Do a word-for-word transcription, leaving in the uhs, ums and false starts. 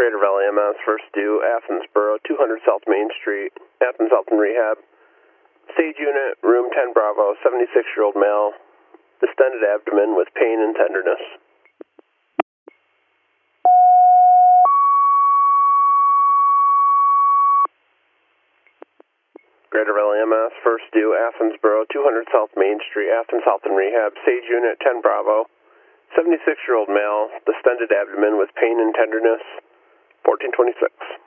Greater Valley M S, first due, Athens Borough, two hundred South Main Street, Athens Health and Rehab. Stage unit, room ten Bravo, seventy-six-year-old male, distended abdomen with pain and tenderness. Greater Valley M S, first due, Athens Borough, two hundred South Main Street, Athens Health and Rehab. Stage unit, ten Bravo, seventy-six-year-old male, distended abdomen with pain and tenderness, fourteen twenty-six.